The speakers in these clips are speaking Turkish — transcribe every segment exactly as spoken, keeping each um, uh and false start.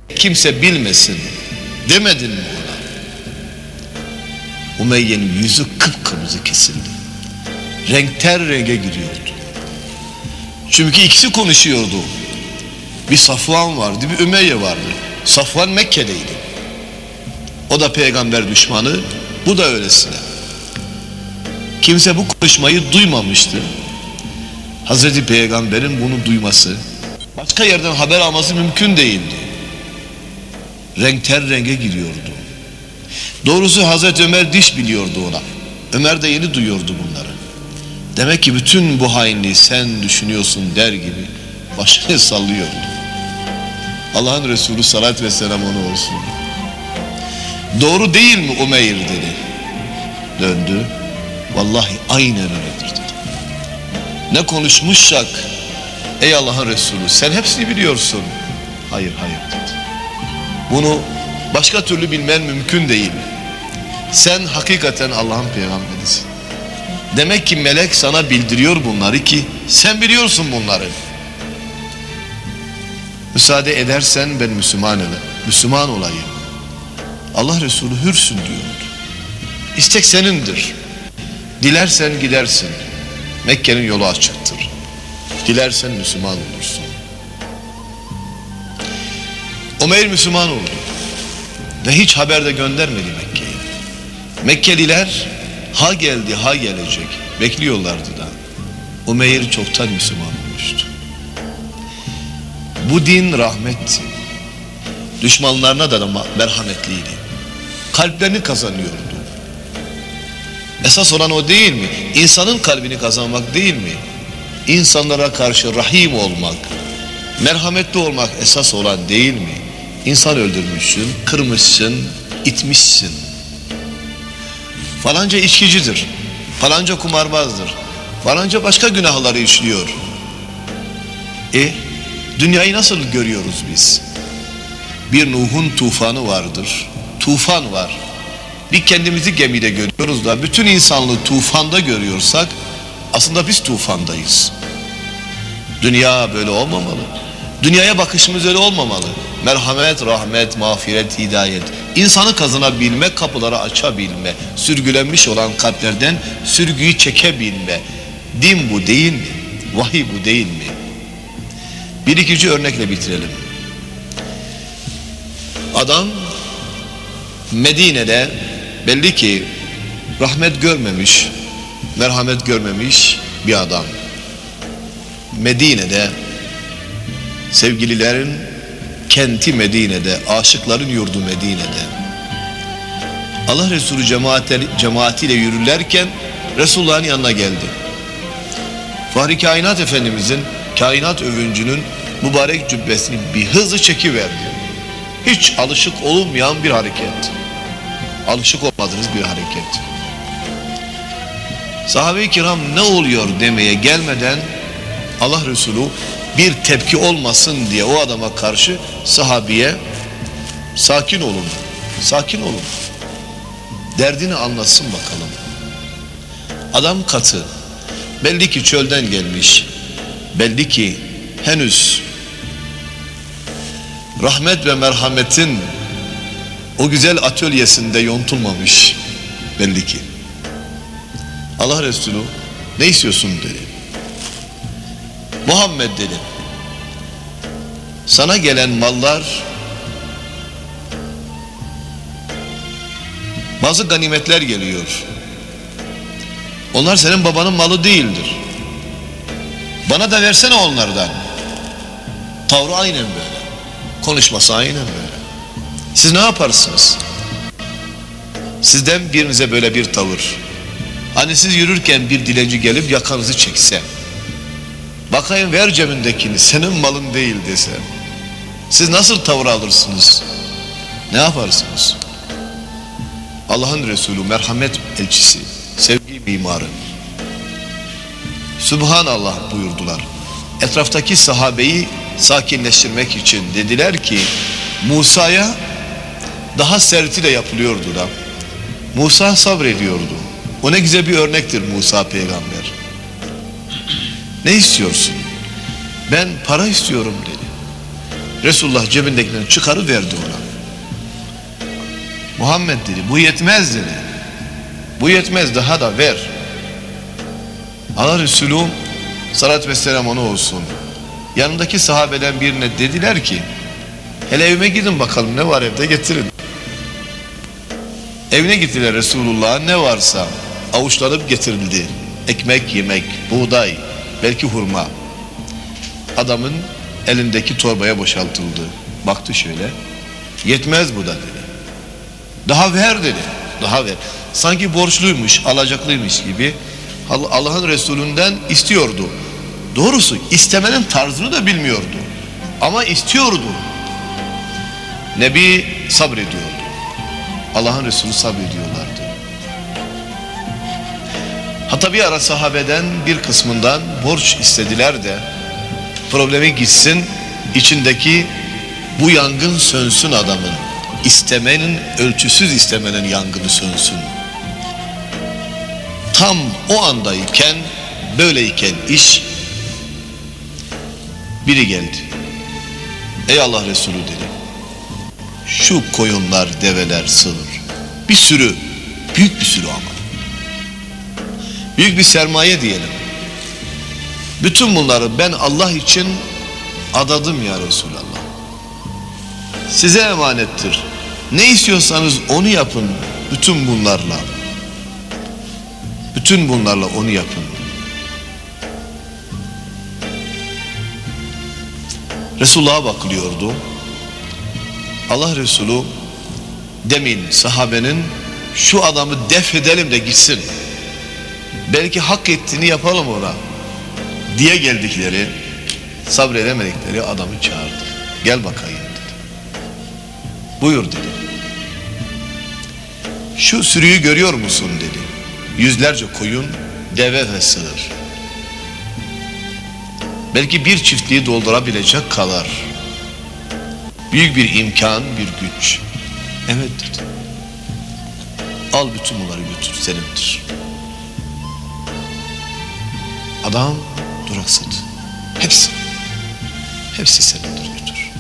kimse bilmesin demedin mi ona? Umeyye'nin yüzü kıpkırmızı kesildi. Renkten renge giriyordu. Çünkü ikisi konuşuyordu. Bir Safvan vardı, bir Ümeyye vardı. Safvan Mekke'deydi. O da peygamber düşmanı, bu da öylesine. Kimse bu konuşmayı duymamıştı. Hazreti Peygamber'in bunu duyması, başka yerden haber alması mümkün değildi. Renkten renge giriyordu. Doğrusu Hazreti Ömer diş biliyordu ona. Ömer de yeni duyuyordu bunları. Demek ki bütün bu hainliği sen düşünüyorsun der gibi başını sallıyordu. Allah'ın Resulü sallallahu ve sellem onu olsun. Doğru değil mi Umeyr dedi. Döndü. Vallahi aynen öyledir dedi. Ne konuşmuşsak ey Allah'ın Resulü sen hepsini biliyorsun. Hayır hayır dedi. Bunu başka türlü bilmen mümkün değil. Sen hakikaten Allah'ın peygamberisin. Demek ki melek sana bildiriyor bunları ki sen biliyorsun bunları. Müsaade edersen ben Müslüman olayım. Müslüman olayım. Allah Resulü hürsün diyordu. İstek senindir. Dilersen gidersin. Mekke'nin yolu açıktır. Dilersen Müslüman olursun. Umeyr Müslüman oldu. Ve hiç haber de göndermedi Mekke'ye. Mekkeliler ha geldi ha gelecek bekliyorlardı da. Umeyr çoktan Müslüman olmuştu. Bu din rahmetti. Düşmanlarına da merhametliydi. Kalplerini kazanıyordu. Esas olan o değil mi? İnsanın kalbini kazanmak değil mi? İnsanlara karşı rahim olmak, merhametli olmak esas olan değil mi? İnsan öldürmüşsün, kırmışsın, itmişsin. Falanca içkicidir, falanca kumarbazdır, falanca başka günahları işliyor. E, dünyayı nasıl görüyoruz biz? Bir Nuh'un tufanı vardır, tufan var. Bir kendimizi gemide görüyoruz da bütün insanlığı tufanda görüyorsak aslında biz tufandayız. Dünya böyle olmamalı. Dünyaya bakışımız öyle olmamalı. Merhamet, rahmet, mağfiret, hidayet. İnsanı kazanabilme, kapıları açabilme, sürgülenmiş olan kalplerden sürgüyü çekebilme. Din bu değil mi? Vahiy bu değil mi? Bir ikinci örnekle bitirelim. Adam Medine'de belli ki rahmet görmemiş, merhamet görmemiş bir adam. Medine'de sevgililerin kenti Medine'de, aşıkların yurdu Medine'de. Allah Resulü cemaati, cemaatiyle yürürlerken Resulullah'ın yanına geldi. Fahri Kainat Efendimizin, kainat övüncünün mübarek cübbesini bir hızlı çekiverdi. Hiç alışık olunmayan bir hareket. Alışık olmadığınız bir hareket. Sahabe-i kiram ne oluyor demeye gelmeden Allah Resulü bir tepki olmasın diye o adama karşı sahabiye sakin olun, sakin olun. Derdini anlatsın bakalım. Adam katı. Belli ki çölden gelmiş. Belli ki henüz rahmet ve merhametin o güzel atölyesinde yontulmamış belli ki. Allah Resulü ne istiyorsun dedi. Muhammed dedi. Sana gelen mallar bazı ganimetler geliyor. Onlar senin babanın malı değildir. Bana da versene onlardan. Tavrı aynen böyle. Konuşması aynen böyle. Siz ne yaparsınız? Sizden birinize böyle bir tavır. Hani siz yürürken bir dilenci gelip yakanızı çekse, bakayım ver cebindekini, senin malın değil dese, siz nasıl tavır alırsınız? Ne yaparsınız? Allah'ın Resulü merhamet elçisi, sevgi mimarı. Subhanallah buyurdular. Etraftaki sahabeyi sakinleştirmek için dediler ki Musa'ya daha sertiyle yapılıyordu da. Musa sabrediyordu. O ne güzel bir örnektir Musa peygamber. Ne istiyorsun? Ben para istiyorum dedi. Resulullah cebindekilerini çıkarıverdi ona. Muhammed dedi, bu yetmez dedi. Bu yetmez, daha da ver. Allah Resulü salatü vesselam ona olsun, yanındaki sahabeden birine dediler ki, hele evime gidin bakalım ne var evde, getirin. Evine gittiler, Resulullah'a ne varsa avuçlanıp getirildi. Ekmek, yemek, buğday, belki hurma. Adamın elindeki torbaya boşaltıldı. Baktı şöyle, yetmez bu da dedi. Daha ver dedi, daha ver. Sanki borçluymuş, alacaklıymış gibi Allah'ın Resulü'nden istiyordu. Doğrusu istemenin tarzını da bilmiyordu. Ama istiyordu. Nebi sabrediyordu. Allah'ın Resulü sabrediyorlardı. Hatta bir ara sahabeden bir kısmından borç istediler de problemi gitsin, içindeki bu yangın sönsün adamın. İstemenin, ölçüsüz istemenin yangını sönsün. Tam o andayken, böyleyken iş, biri geldi. Ey Allah Resulü dedi, şu koyunlar, develer, sığır, bir sürü, büyük bir sürü ama, büyük bir sermaye diyelim. Bütün bunları ben Allah için adadım ya Resulallah. Size emanettir. Ne istiyorsanız onu yapın bütün bunlarla. Bütün bunlarla onu yapın. Resulullah'a bakılıyordu. Allah Resulü demin sahabenin şu adamı def edelim de gitsin, belki hak ettiğini yapalım ona diye geldikleri, sabredemedikleri adamı çağırdı. Gel bakayım dedi. Buyur dedi. Şu sürüyü görüyor musun dedi. Yüzlerce koyun, deve ve sığır. Belki bir çiftliği doldurabilecek kadar büyük bir imkan, bir güç. Evet dedi. Al bütün bunları götür, senindir. Adam duraksadı. Hepsi. Hepsi senindir, götür.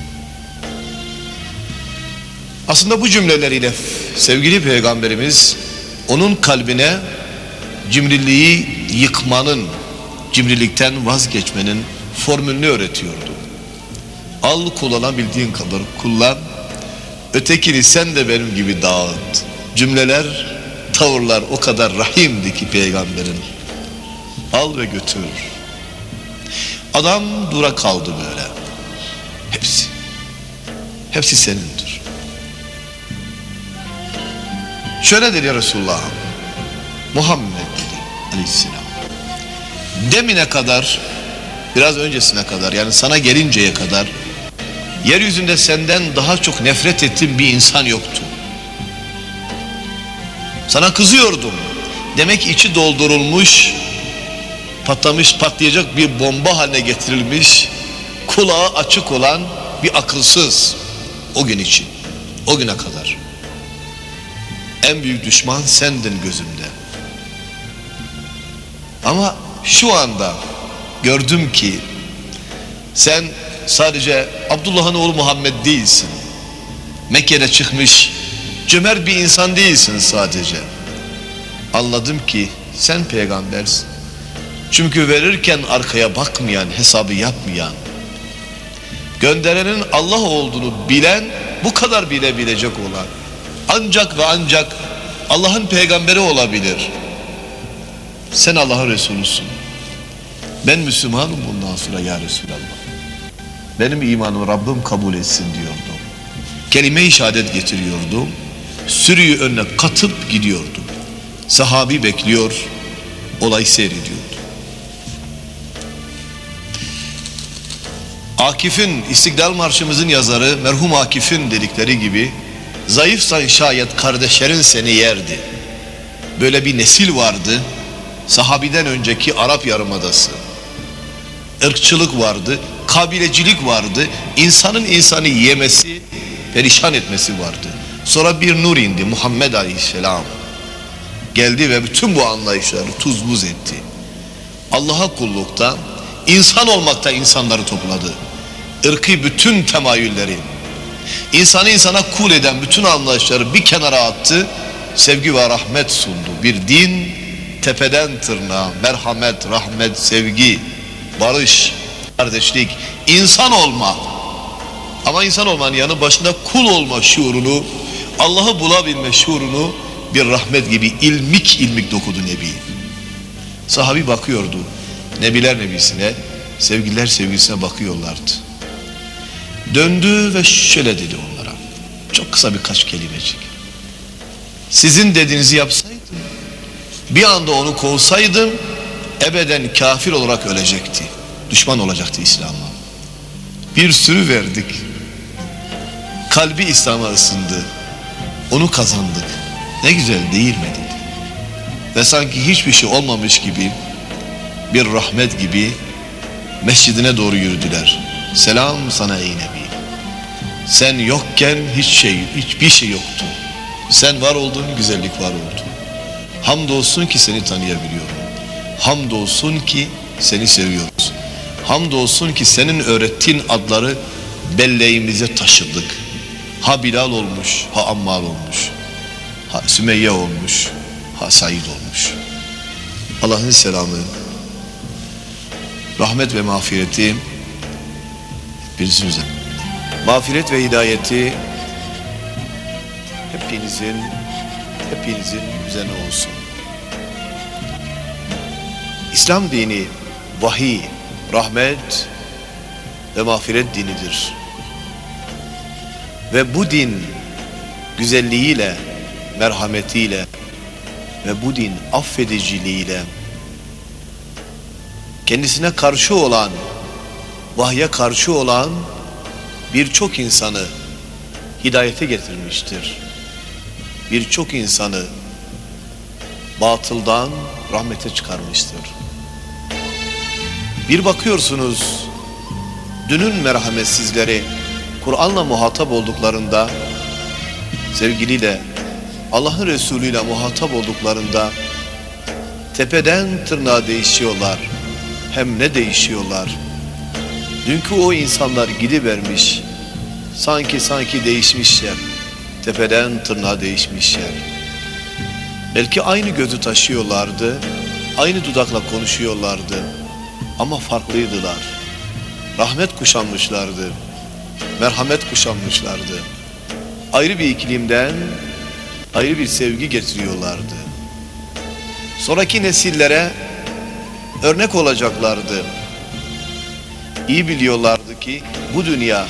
Aslında bu cümleleriyle sevgili Peygamberimiz onun kalbine cimriliği yıkmanın, cimrilikten vazgeçmenin formülünü öğretiyordu. Al, kullanabildiğin kadar kullan, ötekini sen de benim gibi dağıt. Cümleler, tavırlar o kadar rahimdi ki Peygamberin. Al ve götür. Adam dura kaldı böyle. Hepsi. Hepsi senindir. Şöyle dedi Resulullah, Muhammed dedi aleyhisselam, demine kadar, biraz öncesine kadar, yani sana gelinceye kadar yeryüzünde senden daha çok nefret ettiğim bir insan yoktu. Sana kızıyordum. Demek içi doldurulmuş, patlamış, patlayacak bir bomba haline getirilmiş, kulağı açık olan bir akılsız, o gün için, o güne kadar. En büyük düşman sendin gözümde. Ama şu anda gördüm ki sen sadece Abdullah'ın oğlu Muhammed değilsin. Mekke'de çıkmış cömert bir insan değilsin sadece. Anladım ki sen peygambersin. Çünkü verirken arkaya bakmayan, hesabı yapmayan, gönderenin Allah olduğunu bilen, bu kadar bilebilecek olan, ancak ve ancak Allah'ın peygamberi olabilir. Sen Allah'ın Resulüsün. Ben Müslümanım bundan sonra ya Resulallah. Benim imanımı Rabbim kabul etsin diyordum. Kelime-i şehadet getiriyordum. Sürüyü önüne katıp gidiyordum. Sahabi bekliyor, olay seyrediyordu. Akif'in, İstiklal Marşımızın yazarı merhum Akif'in dedikleri gibi, zayıfsan şayet kardeşlerin seni yerdi. Böyle bir nesil vardı. Sahabiden önceki Arap Yarımadası. Irkçılık vardı, kabilecilik vardı, insanın insanı yemesi, perişan etmesi vardı. Sonra bir nur indi, Muhammed Aleyhisselam. Geldi ve bütün bu anlayışları tuz buz etti. Allah'a kullukta, insan olmakta insanları topladı. ırkı bütün temayülleri, insanı insana kul eden bütün anlayışları bir kenara attı, sevgi ve rahmet sundu. Bir din tepeden tırnağa merhamet, rahmet, sevgi, barış, kardeşlik, insan olma. Ama insan olmanın yanı başında kul olma şuurunu, Allah'ı bulabilme şuurunu bir rahmet gibi ilmik ilmik dokudu Nebi. Sahabi bakıyordu Nebiler Nebisi'ne, sevgililer sevgilisine bakıyorlardı. Döndü ve şöyle dedi onlara, çok kısa birkaç kelimecik. Sizin dediğinizi yapsaydım, bir anda onu kovsaydım, ebeden kafir olarak ölecekti. Düşman olacaktı İslam'a. Bir sürü verdik. Kalbi İslam'a ısındı. Onu kazandık. Ne güzel değil mi dedi. Ve sanki hiçbir şey olmamış gibi, bir rahmet gibi mescidine doğru yürüdüler. Selam sana ey Nebi. Sen yokken hiç şey, hiçbir şey yoktu. Sen var oldun, güzellik var oldu. Hamdolsun ki seni tanıyabiliyorum. Hamdolsun ki seni seviyoruz. Hamdolsun ki senin öğrettiğin adları belleğimize taşıdık. Ha Bilal olmuş, ha Ammar olmuş, ha Sümeyye olmuş, ha Said olmuş. Allah'ın selamı, rahmet ve mağfireti birisinize. Mağfiret ve hidayeti hepinizin, hepinizin üzerine olsun. İslam dini vahiy, rahmet ve mağfiret dinidir. Ve bu din güzelliğiyle, merhametiyle ve bu din affediciliğiyle kendisine karşı olan, vahye karşı olan birçok insanı hidayete getirmiştir. Birçok insanı batıldan rahmete çıkarmıştır. Bir bakıyorsunuz, dünün merhametsizleri Kur'an'la muhatap olduklarında, sevgiliyle, Allah'ın Resulü'yle muhatap olduklarında tepeden tırnağa değişiyorlar. Hem ne değişiyorlar? Dünkü o insanlar gidivermiş, sanki sanki değişmişler. Tepeden tırnağa değişmişler. Belki aynı gözü taşıyorlardı, aynı dudakla konuşuyorlardı ama farklıydılar. Rahmet kuşanmışlardı, merhamet kuşanmışlardı. Ayrı bir iklimden ayrı bir sevgi getiriyorlardı. Sonraki nesillere örnek olacaklardı. İyi biliyorlardı ki bu dünya,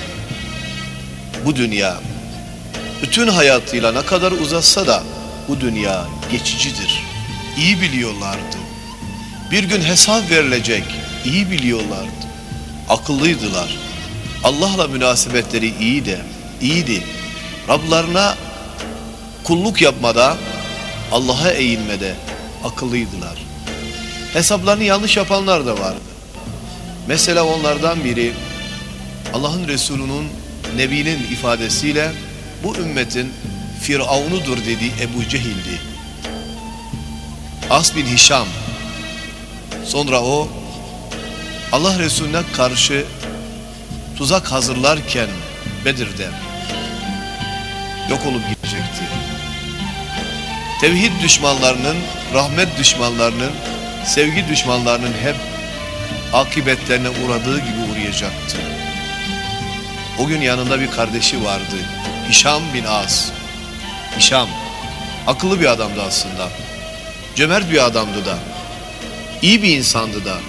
bu dünya bütün hayatıyla ne kadar uzatsa da bu dünya geçicidir. İyi biliyorlardı. Bir gün hesap verilecek, iyi biliyorlardı. Akıllıydılar. Allah'la münasebetleri iyiydi, iyiydi. Rablarına kulluk yapmada, Allah'a eğilmede akıllıydılar. Hesaplarını yanlış yapanlar da vardı. Mesela onlardan biri Allah'ın Resulü'nün, Nebi'nin ifadesiyle bu ümmetin Firavun'udur dediği Ebu Cehil'di. As bin Hişam. Sonra o Allah Resulüne karşı tuzak hazırlarken Bedir'de yok olup gidecekti. Tevhid düşmanlarının, rahmet düşmanlarının, sevgi düşmanlarının hep akıbetlerine uğradığı gibi uğrayacaktı. O gün yanında bir kardeşi vardı. Hişam bin As. Hişam akıllı bir adamdı aslında. Cömert bir adamdı da. İyi bir insandı da.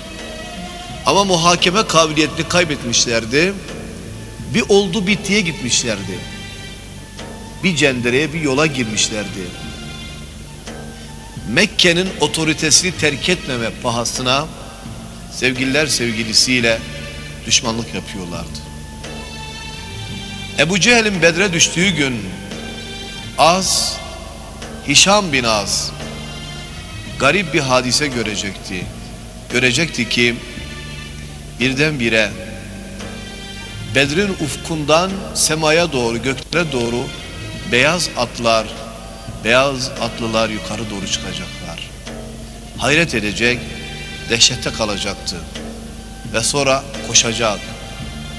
Ama muhakeme kabiliyetini kaybetmişlerdi. Bir oldu bittiye gitmişlerdi. Bir cendereye, bir yola girmişlerdi. Mekke'nin otoritesini terk etmeme pahasına sevgililer sevgilisiyle düşmanlık yapıyorlardı. Ebu Cehil'in Bedre düştüğü gün Az, Hişam bin Az garip bir hadise görecekti. Görecekti ki birdenbire Bedr'in ufkundan semaya doğru, göklere doğru beyaz atlar, beyaz atlılar yukarı doğru çıkacaklar. Hayret edecek, dehşette kalacaktı. Ve sonra koşacak,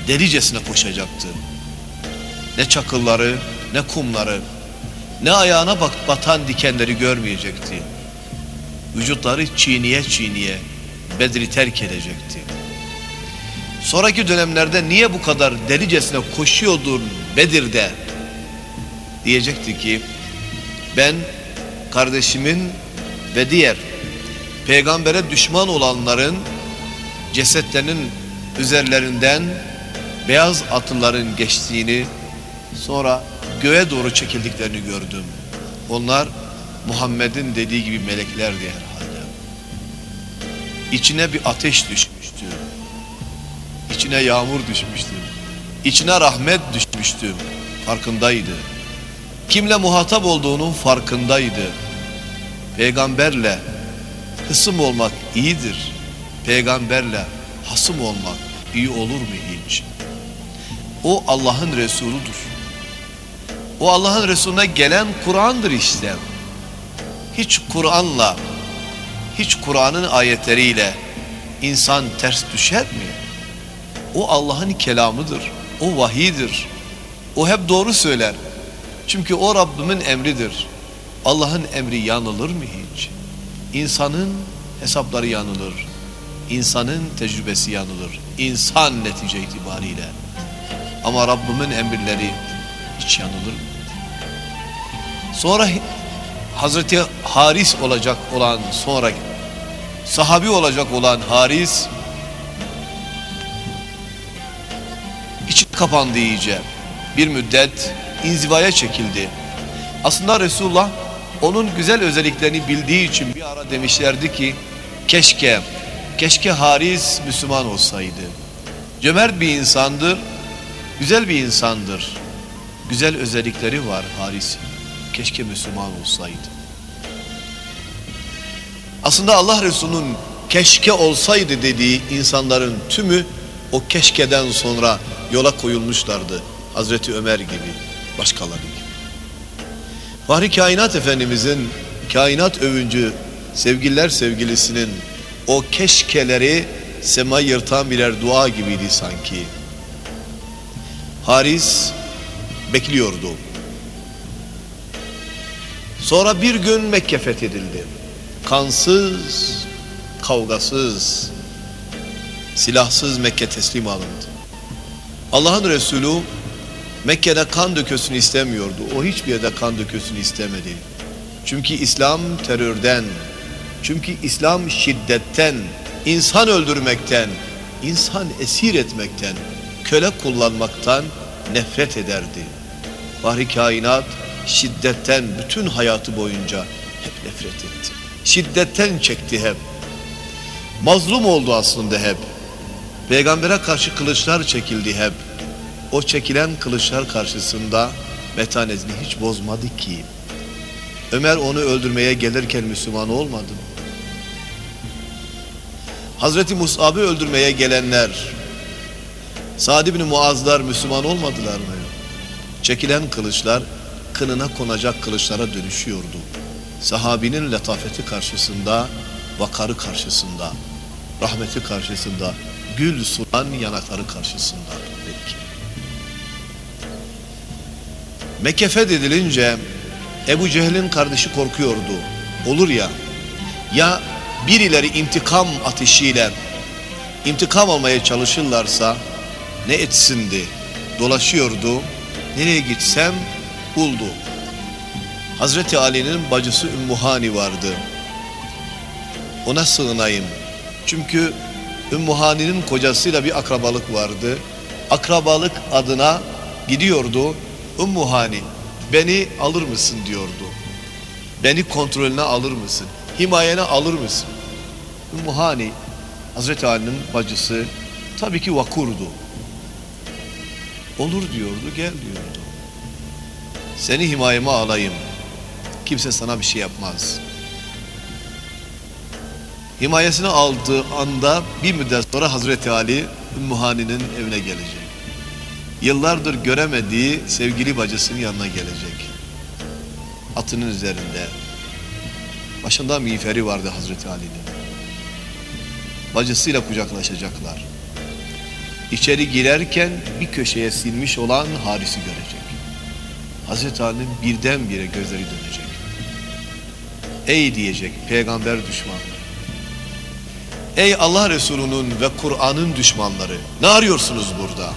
delicesine koşacaktı. Ne çakılları, ne kumları, ne ayağına bak batan dikenleri görmeyecekti. Vücutları çiğniye çiğniye Bedir'i terk edecekti. Sonraki dönemlerde niye bu kadar delicesine koşuyordun Bedir'de? Diyecekti ki ben kardeşimin ve diğer peygambere düşman olanların cesetlerinin üzerlerinden beyaz atlıların geçtiğini, sonra göğe doğru çekildiklerini gördüm. Onlar Muhammed'in dediği gibi meleklerdi herhalde. İçine bir ateş düşmüştü. İçine yağmur düşmüştü. İçine rahmet düşmüştü. Farkındaydı. Kimle muhatap olduğunun farkındaydı. Peygamberle hısım olmak iyidir. Peygamberle hasım olmak iyi olur mu hiç? O Allah'ın Resuludur. O Allah'ın Resulüne gelen Kur'an'dır işte. Hiç Kur'an'la, hiç Kur'an'ın ayetleriyle insan ters düşer mi? O Allah'ın kelamıdır. O vahidir. O hep doğru söyler. Çünkü o Rabbimin emridir. Allah'ın emri yanılır mı hiç? İnsanın hesapları yanılır. İnsanın tecrübesi yanılır. İnsan netice itibariyle. Ama Rabbimin emirleri hiç yanılır mı? Sonra Hazreti Haris olacak olan, sonra sahabi olacak olan Haris içi kapandı iyice. Bir müddet inzivaya çekildi. Aslında Resulullah onun güzel özelliklerini bildiği için bir ara demişlerdi ki keşke, keşke Haris Müslüman olsaydı. Cömert bir insandır, güzel bir insandır. Güzel özellikleri var Haris. Keşke Müslüman olsaydı. Aslında Allah Resulü'nün keşke olsaydı dediği insanların tümü o keşkeden sonra yola koyulmuşlardı. Hazreti Ömer gibi, başkaları gibi. Fahri Kainat Efendimizin, kainat övüncü, sevgililer sevgilisinin o keşkeleri sema yırtan birer dua gibiydi sanki. Haris bekliyordu. Sonra bir gün Mekke fethedildi. Kansız, kavgasız, silahsız Mekke teslim alındı. Allah'ın Resulü Mekke'de kan dökülsün istemiyordu. O hiçbir yerde kan dökülsün istemedi. Çünkü İslam terörden, çünkü İslam şiddetten, insan öldürmekten, insan esir etmekten, köle kullanmaktan nefret ederdi. Fahri kainat şiddetten bütün hayatı boyunca hep nefret etti. Şiddetten çekti hep. Mazlum oldu aslında hep. Peygambere karşı kılıçlar çekildi hep. O çekilen kılıçlar karşısında metanetini hiç bozmadı ki. Ömer onu öldürmeye gelirken Müslüman olmadı mı? Hazreti Mus'ab'ı öldürmeye gelenler, Sa'd ibn Muazlar Müslüman olmadılar mı? Çekilen kılıçlar kınına konacak kılıçlara dönüşüyordu. Sahabinin letafeti karşısında, vakarı karşısında, rahmeti karşısında, gül sunan yanakları karşısında belki. Mekke fethedilince Ebu Cehil'in kardeşi korkuyordu. Olur ya, ya birileri intikam ateşiyle intikam almaya çalışırlarsa ne etsindi? Dolaşıyordu. Nereye gitsem buldu. Hazreti Ali'nin bacısı Ümmü Hani vardı. Ona sığınayım. Çünkü Ümmü Hani'nin kocasıyla bir akrabalık vardı. Akrabalık adına gidiyordu. Ümmü Hani beni alır mısın diyordu. Beni kontrolüne alır mısın? Himayene alır mısın? Ümmü Hani Hazreti Ali'nin bacısı tabii ki vakurdu. Olur diyordu, gel diyordu. Seni himayeme alayım. Kimse sana bir şey yapmaz. Himayesine aldığı anda bir müddet sonra Hazreti Ali Ümmü Hani'nin evine gelecek. Yıllardır göremediği sevgili bacısının yanına gelecek. Atının üzerinde. Başında miğferi vardı Hazreti Ali'nin. Bacısıyla kucaklaşacaklar. İçeri girerken bir köşeye silmiş olan Haris'i görecek. Hazreti Ali'nin birdenbire gözleri dönecek. Ey diyecek peygamber düşmanları. Ey Allah Resulü'nün ve Kur'an'ın düşmanları. Ne arıyorsunuz burada?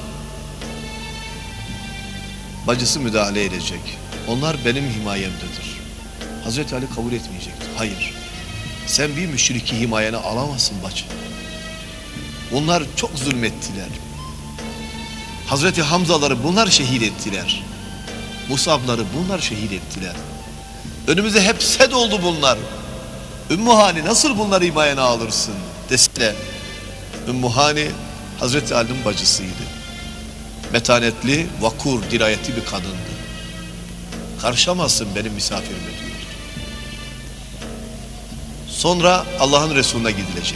Bacısı müdahale edecek. Onlar benim himayemdedir. Hazreti Ali kabul etmeyecektir. Hayır. Sen bir müşriki himayene alamazsın bacı. Onlar çok zulmettiler. Hazreti Hamzaları bunlar şehit ettiler. Musabları bunlar şehit ettiler. Önümüze hep sed oldu bunlar. Ümmü Hani nasıl bunları himayene alırsın desene. Ümmü Hani Hazreti Ali'nin bacısıydı. Metanetli, vakur, dirayetli bir kadındı. Karışamazsın benim misafirime diyordu. Sonra Allah'ın Resulüne gidilecek.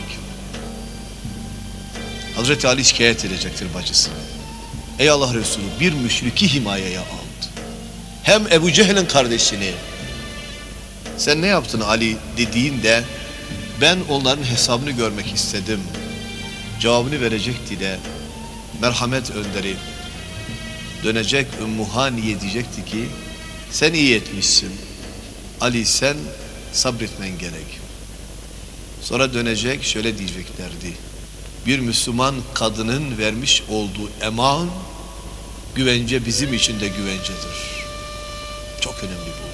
Hazreti Ali şikayet edecektir bacısına. Ey Allah Resulü, bir müşriki himayeye aldı. Hem Ebu Cehil'in kardeşini. Sen ne yaptın Ali dediğinde ben onların hesabını görmek istedim. Cevabını verecekti de merhamet önderi dönecek Ümmü Hani'ye diyecekti ki sen iyi etmişsin. Ali sen sabretmen gerek. Sonra dönecek şöyle diyeceklerdi. Bir Müslüman kadının vermiş olduğu eman, güvence bizim için de güvencedir. Çok önemli bu.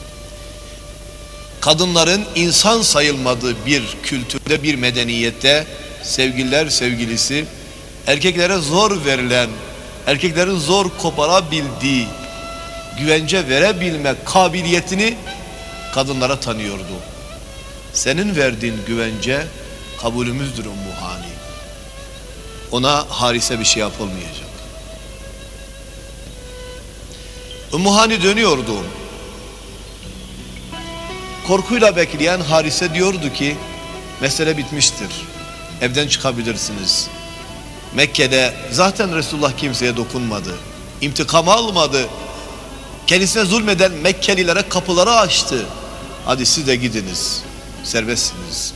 Kadınların insan sayılmadığı bir kültürde, bir medeniyette sevgililer sevgilisi, erkeklere zor verilen, erkeklerin zor koparabildiği, güvence verebilme kabiliyetini kadınlara tanıyordu. Senin verdiğin güvence kabulümüzdür Ümmü Hani. Ona Haris'e bir şey yapılmayacak. Ümmü Hani dönüyordu. Korkuyla bekleyen Haris'e diyordu ki mesele bitmiştir. Evden çıkabilirsiniz. Mekke'de zaten Resulullah kimseye dokunmadı. İntikam almadı. Kendisine zulmeden Mekkelilere kapıları açtı. Hadi siz de gidiniz. Serbestsiniz.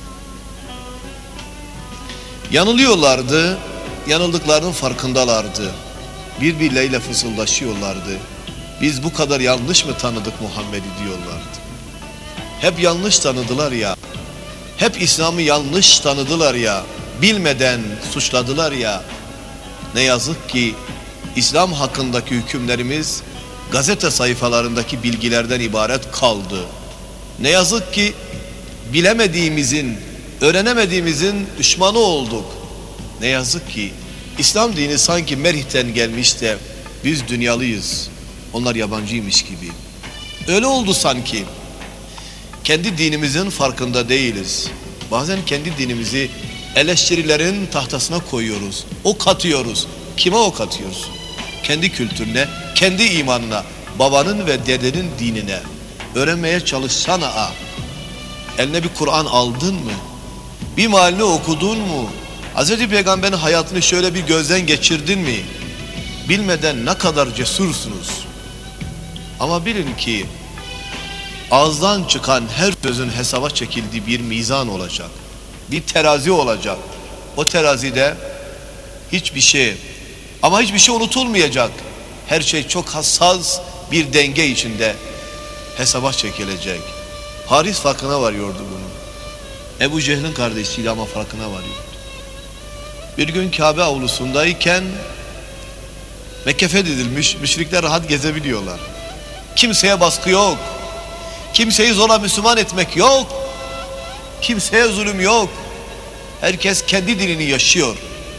Yanılıyorlardı. Yanıldıklarının farkındalardı. Birbirleriyle fısıldaşıyorlardı. Biz bu kadar yanlış mı tanıdık Muhammed'i diyorlardı. Hep yanlış tanıdılar ya. Hep İslam'ı yanlış tanıdılar ya. Bilmeden suçladılar ya. Ne yazık ki İslam hakkındaki hükümlerimiz gazete sayfalarındaki bilgilerden ibaret kaldı. Ne yazık ki bilemediğimizin, öğrenemediğimizin düşmanı olduk. Ne yazık ki İslam dini sanki Merih'ten gelmiş de biz dünyalıyız, onlar yabancıymış gibi. Öyle oldu sanki. Kendi dinimizin farkında değiliz. Bazen kendi dinimizi eleştirilerin tahtasına koyuyoruz. Ok atıyoruz. Kime ok atıyoruz? Kendi kültürüne, kendi imanına, babanın ve dedenin dinine. Öğrenmeye çalışsana ha. Eline bir Kur'an aldın mı? Bir mealini okudun mu? Hazreti Peygamber'in hayatını şöyle bir gözden geçirdin mi? Bilmeden ne kadar cesursunuz. Ama bilin ki ağızdan çıkan her sözün hesaba çekildiği bir mizan olacak. Bir terazi olacak. O terazide hiçbir şey ama hiçbir şey unutulmayacak. Her şey çok hassas bir denge içinde hesaba çekilecek. Haris farkına varıyordu bunun. Ebu Cehil'in kardeşiydi ama farkına varıyordu. Bir gün Kabe avlusundayken Mekke fethedilmiş, müşrikler rahat gezebiliyorlar. Kimseye baskı yok. Kimseyi zorla Müslüman etmek yok. Kimseye zulüm yok. Herkes kendi dinini yaşıyor.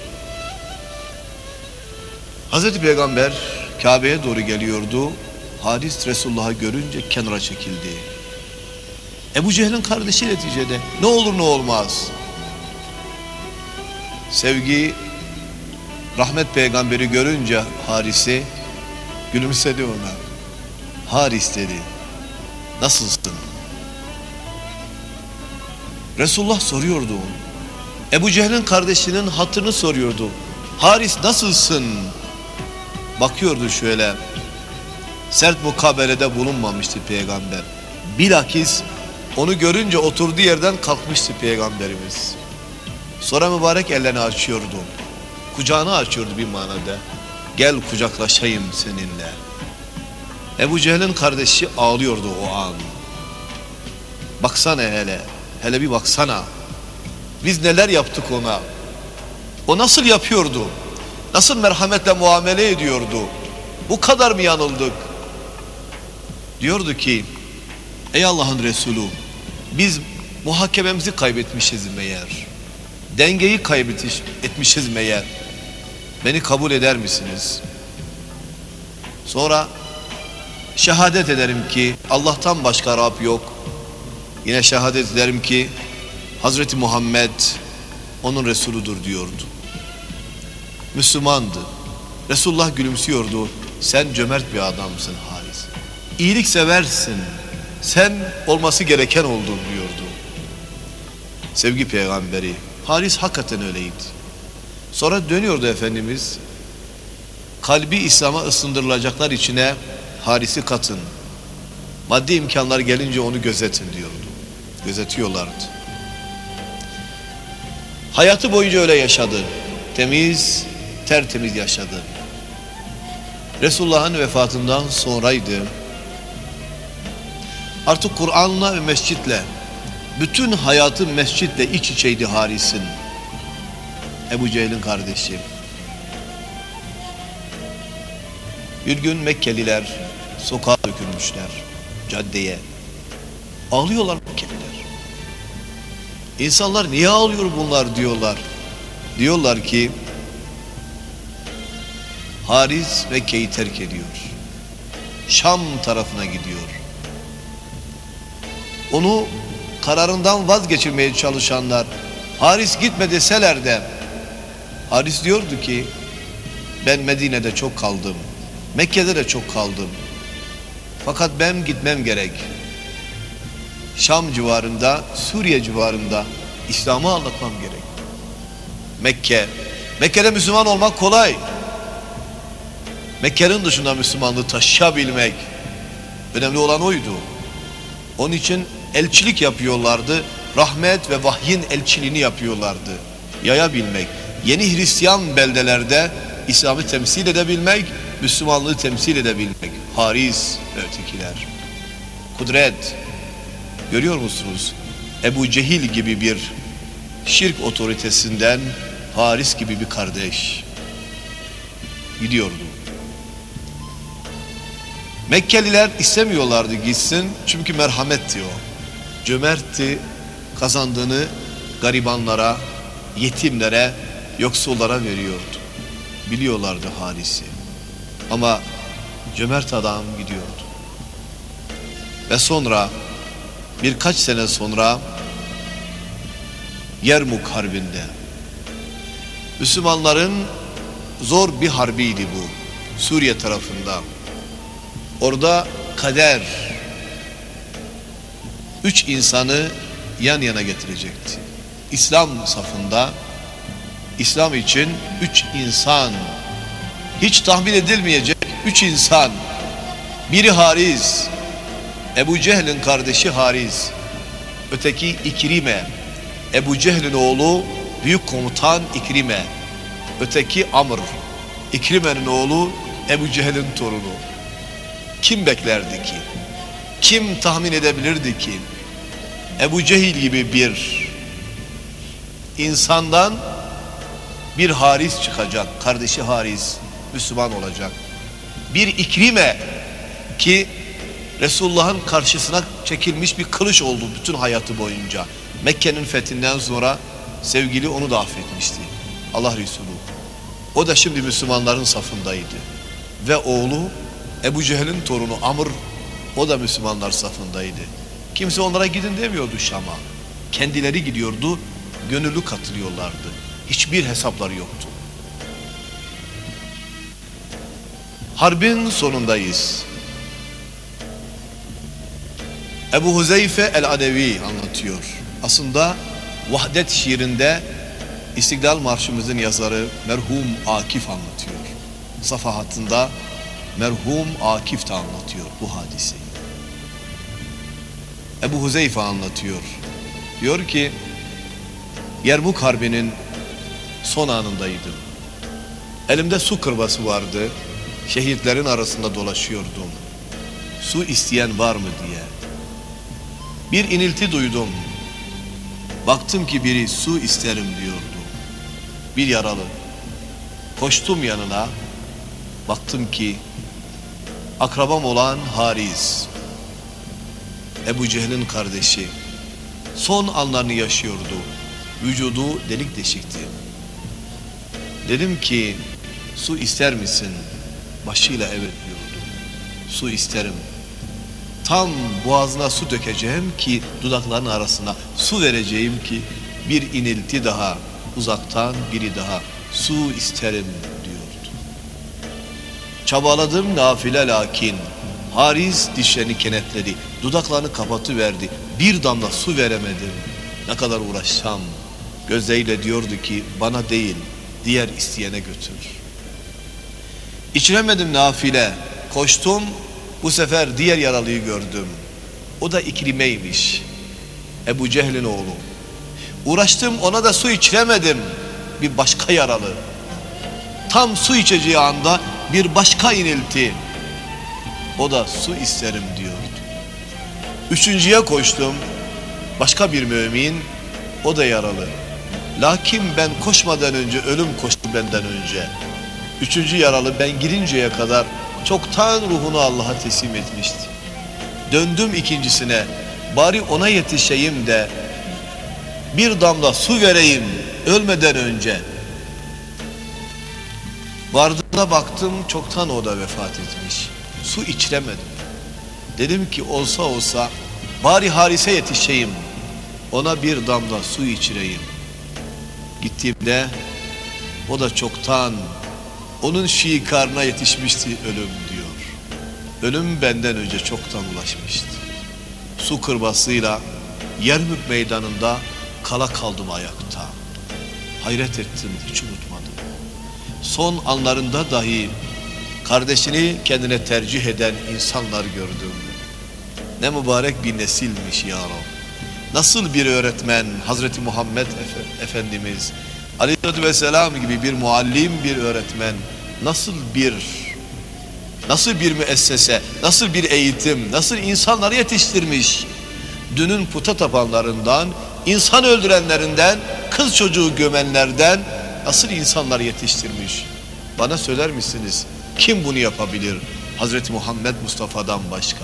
Hazreti Peygamber Kabe'ye doğru geliyordu. Haris Resulullah'ı görünce kenara çekildi. Ebu Cehil'in kardeşi neticede. Ne olur ne olmaz. Sevgi, rahmet peygamberi görünce Haris'i gülümsedi ona. Haris dedi. Nasılsın? Resulullah soruyordu onu. Ebu Cehil'in kardeşinin hatırını soruyordu. Haris nasılsın? Bakıyordu şöyle. Sert mukabelede bulunmamıştı peygamber. Bilakis onu görünce oturduğu yerden kalkmıştı peygamberimiz. Sonra mübarek ellerini açıyordu. kucağını açıyordu bir manada. Gel kucaklaşayım seninle. Ebu Cehil'in kardeşi ağlıyordu o an. Baksana hele, hele bir baksana. Biz neler yaptık ona. O nasıl yapıyordu? Nasıl merhametle muamele ediyordu? Bu kadar mı yanıldık? Diyordu ki, ey Allah'ın Resulü, biz muhakememizi kaybetmişiz meğer. Dengeyi kaybetmişiz meğer. Beni kabul eder misiniz? Sonra şehadet ederim ki Allah'tan başka Rab yok. Yine şehadet ederim ki Hazreti Muhammed onun Resuludur diyordu. Müslümandı. Resulullah gülümsüyordu. Sen cömert bir adamsın Haris. İyilik seversin. Sen olması gereken oldun diyordu. Sevgi peygamberi. Haris hakikaten öyleydi. Sonra dönüyordu Efendimiz. Kalbi İslam'a ısındırılacaklar içine Haris'i katın. Maddi imkanlar gelince onu gözetin diyordu. Gözetiyorlardı. Hayatı boyunca öyle yaşadı. Temiz, tertemiz yaşadı. Resulullah'ın vefatından sonraydı. Artık Kur'an'la ve mescitle, bütün hayatı mescitle iç içeydi Haris'in. Ebu Cehil'in kardeşi. Bir gün Mekkeliler sokağa dökülmüşler, caddeye. Ağlıyorlar Mekkeliler. İnsanlar niye ağlıyor bunlar diyorlar. Diyorlar ki Haris Mekke'yi terk ediyor. Şam tarafına gidiyor. Onu kararından vazgeçirmeye çalışanlar Haris gitme deseler de Haris diyordu ki ben Medine'de çok kaldım. Mekke'de de çok kaldım. Fakat ben gitmem gerek. Şam civarında, Suriye civarında İslam'ı anlatmam gerek. Mekke, Mekke'de Müslüman olmak kolay. Mekke'nin dışında Müslümanlığı taşıyabilmek önemli olan oydu. Onun için elçilik yapıyorlardı. Rahmet ve vahyin elçiliğini yapıyorlardı. Yayabilmek, yeni Hristiyan beldelerde İslam'ı temsil edebilmek, Müslümanlığı temsil edebilmek. Haris ve ötekiler. Kudret. Görüyor musunuz? Ebu Cehil gibi bir şirk otoritesinden Haris gibi bir kardeş gidiyordu. Mekkeliler istemiyorlardı gitsin çünkü merhametti o. Cömertti, kazandığını garibanlara, yetimlere, yoksullara veriyordu. Biliyorlardı Haris'i. Ama cömert adam gidiyordu. Ve sonra birkaç sene sonra Yermuk Harbi'nde Müslümanların zor bir harbiydi bu. Suriye tarafında. Orada kader üç insanı yan yana getirecekti. İslam safında İslam için üç insan, hiç tahmin edilmeyecek üç insan. Biri Haris, Ebu Cehil'in kardeşi Haris. Öteki İkrime, Ebu Cehil'in oğlu büyük komutan İkrime. Öteki Amr, İkrime'nin oğlu Ebu Cehil'in torunu. Kim beklerdi ki? Kim tahmin edebilirdi ki? Ebu Cehil gibi bir insandan bir Haris çıkacak, kardeşi Haris Müslüman olacak. Bir İkrime ki Resulullah'ın karşısına çekilmiş bir kılıç oldu bütün hayatı boyunca. Mekke'nin fethinden sonra sevgili onu da affetmişti. Allah Resulü. O da şimdi Müslümanların safındaydı. Ve oğlu Ebu Cehil'in torunu Amr, o da Müslümanlar safındaydı. Kimse onlara gidin demiyordu Şam'a. Kendileri gidiyordu, gönüllü katılıyorlardı. Hiçbir hesapları yoktu. Harbin sonundayız. Ebu Huzeyfe el-Adevi anlatıyor. Aslında Vahdet şiirinde İstiklal Marşımızın yazarı merhum Akif anlatıyor. Safahatında merhum Akif de anlatıyor bu hadiseyi. Ebu Huzeyfe anlatıyor. Diyor ki Yermuk Harbi'nin son anındaydım. Elimde su kırbası vardı. Şehitlerin arasında dolaşıyordum. Su isteyen var mı diye. Bir inilti duydum. Baktım ki biri su isterim diyordu. Bir yaralı. Koştum yanına. Baktım ki akrabam olan Haris, Ebu Cehil'in kardeşi, son anlarını yaşıyordu. Vücudu delik deşikti. Dedim ki su ister misin? Başıyla evet diyordu. Su isterim. Tam boğazına su dökeceğim ki dudaklarının arasına su vereceğim ki bir inilti daha, uzaktan biri daha su isterim diyordu. Çabaladım nafile lakin Haris dişlerini kenetledi, dudaklarını kapatıverdi. Bir damla su veremedim. Ne kadar uğraşsam gözleriyle diyordu ki bana değil diğer isteyene götür. İçiremedim nafile. Koştum, bu sefer diğer yaralıyı gördüm. O da İkrime'ymiş, Ebu Cehil'in oğlu. Uğraştım, ona da su içiremedim. Bir başka yaralı. Tam su içeceği anda bir başka inilti. O da su isterim diyordu. Üçüncüye koştum. Başka bir mümin, o da yaralı. Lakin ben koşmadan önce ölüm koştu benden önce. Üçüncü yaralı ben girinceye kadar çoktan ruhunu Allah'a teslim etmişti. Döndüm ikincisine, bari ona yetişeyim de bir damla su vereyim ölmeden önce. Vardığına baktım çoktan o da vefat etmiş. Su içiremedim. Dedim ki olsa olsa bari Haris'e yetişeyim, ona bir damla su içireyim. Gittiğimde o da çoktan onun şikarına yetişmişti ölüm diyor. Ölüm benden önce çoktan ulaşmıştı. Su kırbasıyla Yermük meydanında kala kaldım ayakta. Hayret ettim, hiç unutmadım. Son anlarında dahi kardeşini kendine tercih eden insanlar gördüm. Ne mübarek bir nesilmiş ya Rabbi. Nasıl bir öğretmen Hazreti Muhammed Efe, Efendimiz Aleyhisselatü Vesselam gibi bir muallim, bir öğretmen, nasıl bir nasıl bir müessese, nasıl bir eğitim, nasıl insanları yetiştirmiş. Dünün puta tapanlarından, insan öldürenlerinden, kız çocuğu gömenlerden nasıl insanlar yetiştirmiş. Bana söyler misiniz? Kim bunu yapabilir? Hazreti Muhammed Mustafa'dan başka.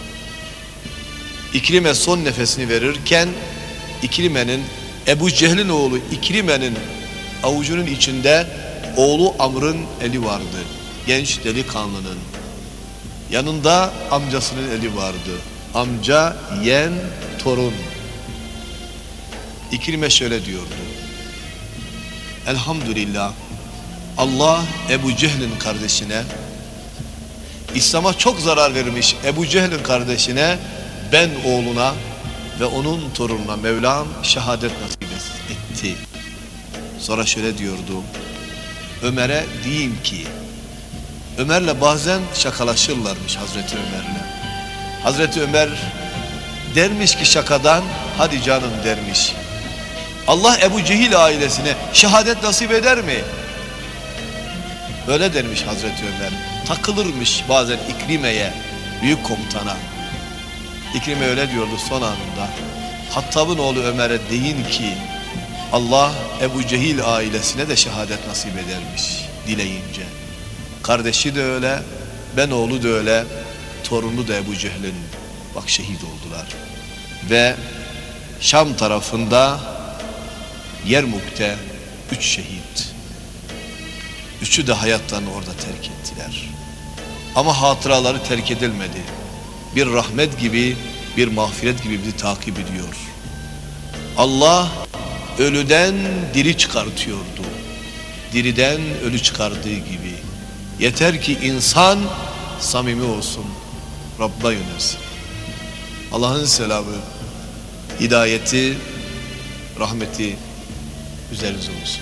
İkrime son nefesini verirken İkrime'nin, Ebu Cehil'in oğlu İkrime'nin avucunun içinde oğlu Amr'ın eli vardı. Genç delikanlının. Yanında amcasının eli vardı. Amca, yeğen, torun. İkrime şöyle diyordu. Elhamdülillah Allah Ebu Cehil'in kardeşine, İslam'a çok zarar vermiş Ebu Cehil'in kardeşine, ben oğluna ve onun torununa Mevlam şehadet nasip etti. Sonra şöyle diyordu. Ömer'e diyeyim ki, Ömer'le bazen şakalaşırlarmış Hazreti Ömer'le. Hazreti Ömer dermiş ki şakadan, hadi canım dermiş. Allah Ebu Cehil ailesine şehadet nasip eder mi? Öyle dermiş Hazreti Ömer. Takılırmış bazen İkrime'ye, büyük komutana. İkrime öyle diyordu son anında. Hattab'ın oğlu Ömer'e deyin ki Allah Ebu Cehil ailesine de şehadet nasip edermiş dileyince. Kardeşi de öyle, ben oğlu da öyle, torunu da Ebu Cehil'in. Bak şehit oldular. Ve Şam tarafında Yermuk'te üç şehit. Üçü de hayatlarını orada terk ettiler. Ama hatıraları terk edilmedi. Bir rahmet gibi, bir mağfiret gibi bizi takip ediyor. Allah ölüden diri çıkartıyordu. Diriden ölü çıkardığı gibi. Yeter ki insan samimi olsun, Rabb'a yönelsin. Allah'ın selamı, hidayeti, rahmeti üzerinize olsun.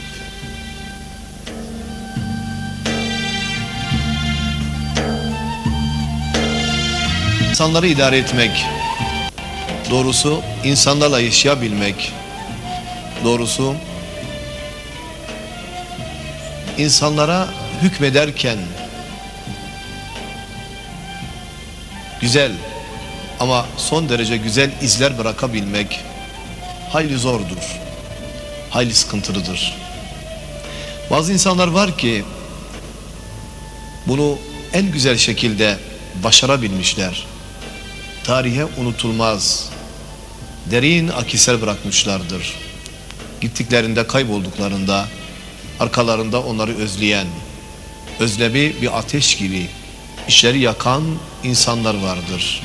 İnsanları idare etmek, doğrusu insanlarla yaşayabilmek, doğrusu insanlara hükmederken güzel ama son derece güzel izler bırakabilmek hayli zordur, hayli sıkıntılıdır. Bazı insanlar var ki bunu en güzel şekilde başarabilmişler. Tarihe unutulmaz, derin akisler bırakmışlardır. Gittiklerinde, kaybolduklarında arkalarında onları özleyen, özlemi bir ateş gibi işleri yakan insanlar vardır.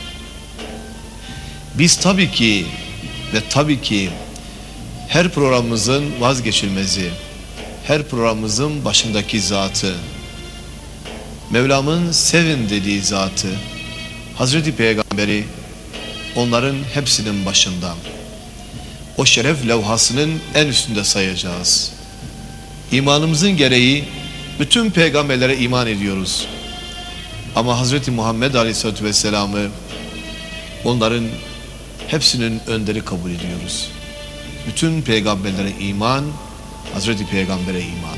Biz tabii ki ve tabii ki her programımızın vazgeçilmezi, her programımızın başındaki zatı, Mevlam'ın sevin dediği zatı, Hazreti Peygamberi onların hepsinin başında, o şeref levhasının en üstünde sayacağız. İmanımızın gereği bütün peygamberlere iman ediyoruz. Ama Hazreti Muhammed Aleyhisselatü Vesselam'ı onların hepsinin önderi kabul ediyoruz. Bütün peygamberlere iman, Hazreti Peygamber'e iman.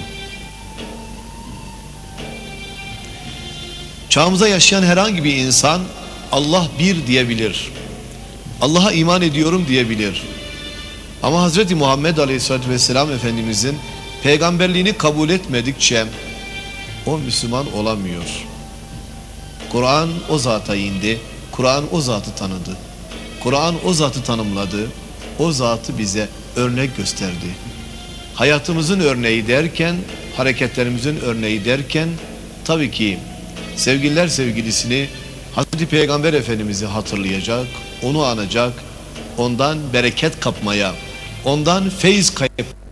Çağımıza yaşayan herhangi bir insan Allah bir diyebilir. Allah'a iman ediyorum diyebilir. Ama Hazreti Muhammed Aleyhisselatü Vesselam Efendimizin peygamberliğini kabul etmedikçe o Müslüman olamıyor. Kur'an o zata indi. Kur'an o zatı tanıdı. Kur'an o zatı tanımladı. O zatı bize örnek gösterdi. Hayatımızın örneği derken, hareketlerimizin örneği derken tabii ki sevgililer sevgilisini Hazreti Peygamber Efendimiz'i hatırlayacak, onu anacak, ondan bereket kapmaya, ondan feyiz kayıp